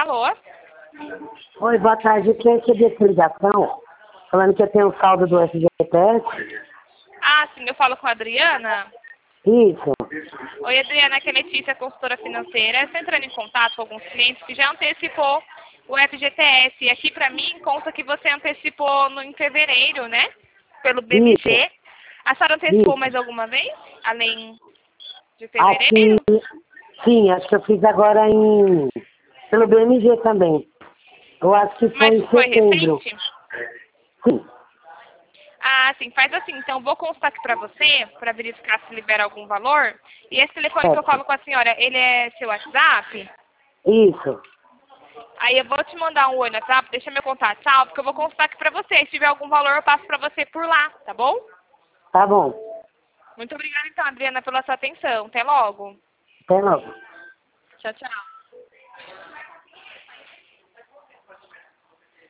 Alô? Oi, boa tarde. Eu recebi essa ligação falando que eu tenho saldo do FGTS. Ah, sim, eu falo com a Adriana. Isso. Oi, Adriana, aqui é Letícia, consultora financeira. Estou entrando em contato com alguns clientes que já antecipou o FGTS. E aqui para mim consta que você antecipou em fevereiro, né? Pelo BMG. Isso. A senhora antecipou Isso. mais alguma vez? Além de Acho que, fevereiro? sim, acho que eu fiz agora pelo BMG também. Eu acho que foi Mas em foi setembro. recente? Sim. Ah, sim, faz assim. Então, vou constar aqui para você, para verificar se libera algum valor. E esse telefone que eu Certo. falo com a senhora, ele é seu WhatsApp? Isso. Aí eu vou te mandar um oi no WhatsApp, deixa meu contato, tchau, porque eu vou constar aqui pra você. Se tiver algum valor, eu passo pra você por lá, tá bom? Tá bom. Muito obrigada, então, Adriana, pela sua atenção. Até logo. Até logo. Tchau, tchau.